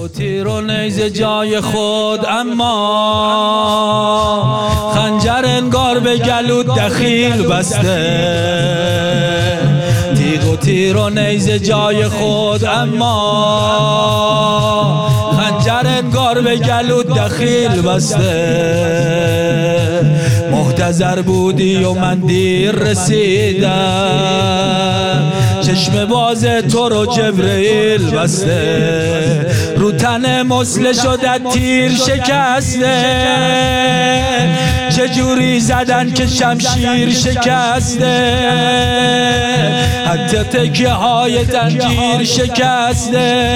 و تیر و نیزه جای خود، اما خنجر انگار به گلود دخیل بسته. تیغ و تیر و نیزه جای خود، اما خنجر انگار به گلود دخیل بسته. محتضر بودی و من دیر رسیدم، چشم باز تو رو جبرئیل بسته. رو تن مسله شده تیر شکسته، چجوری زدن که شمشیر شکسته. حتی تکیه های تنجیر شکسته،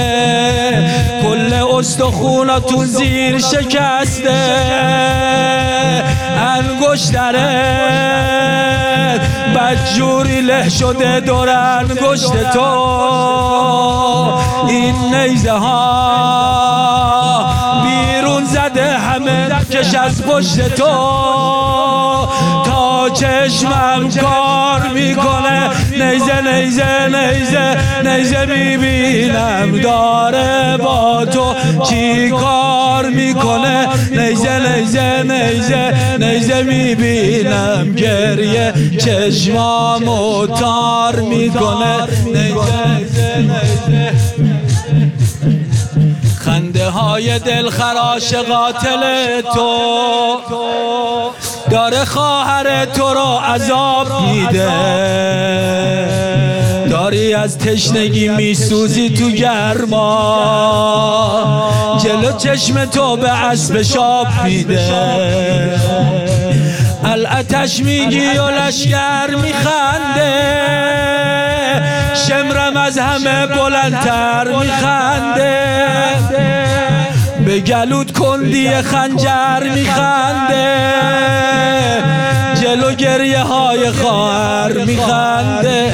کل استخوناتون زیر شکسته. انگشترت بدجوری له شده دور انگشت تو. این نیزه ها بیرون زده همه کش از پشت تو. تا چشمم کار میکنه نیزه نیزه نیزه نیزه میبینم داره با تو چی کار میکنه. نیزه نیزه نیزه نیزه میبینم گریه چشمامو تار میکنه. نیزه نیزه خنده های دلخراش قاتل تو داره خواهر تو رو عذاب میده. داری از تشنگی میسوزی تو گرما، جلو چشم تو به اسب شاب میده. الاتش میگی و لشگر میخنده، شمرم از همه بلندتر میخنده. به گلود کندی خنجر میخنده، جلو گریه های خواهر میخنده.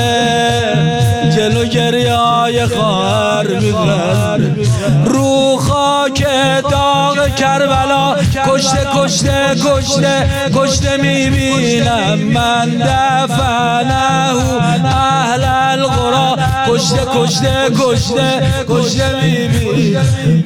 جلو گریه های خواهر میخنده. رو خاک داغ کربلا کشته کشته کشته کشته میبینم من دفنه اهل القرا. کشته کشته کشته کشته میبینم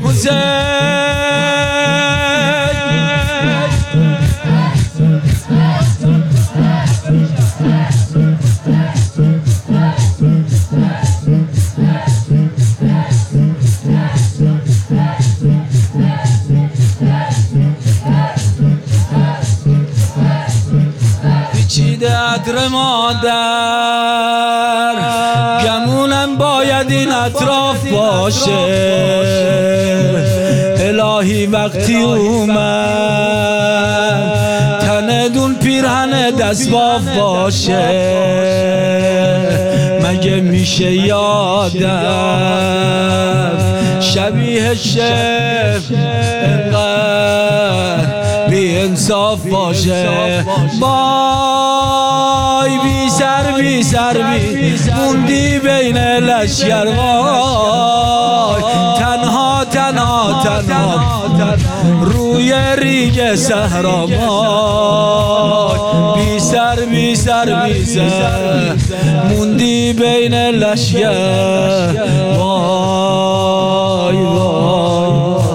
پیچیده عطر مادر، گمونم باید این اطراف باشه. الهی وقتی اومد تندون پیرهن دستباف باشه. مگه میشه یادم شبیه شف انقدر بی انصاف باشه. وای بی سر بی سر بی موندی بین لشگر. وای تنها تنها تنها روی ریگ صحرا. وای بی سر بی سر بی سر موندی بین لشگر. وای وای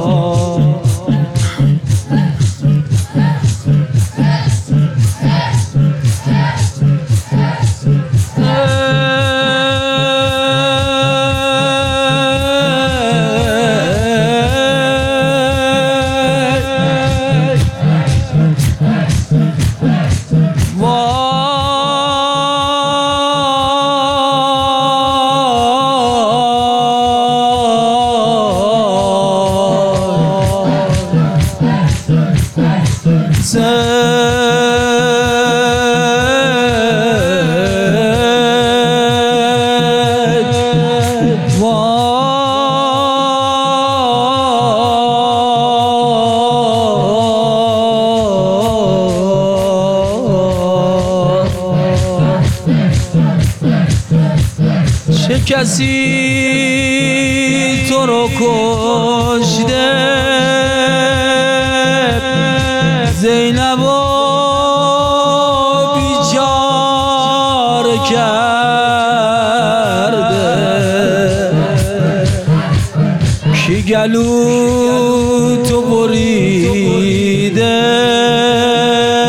چه کسی تو رو کشته؟ زینب و بیچاره کرده. کی گلو تو بریده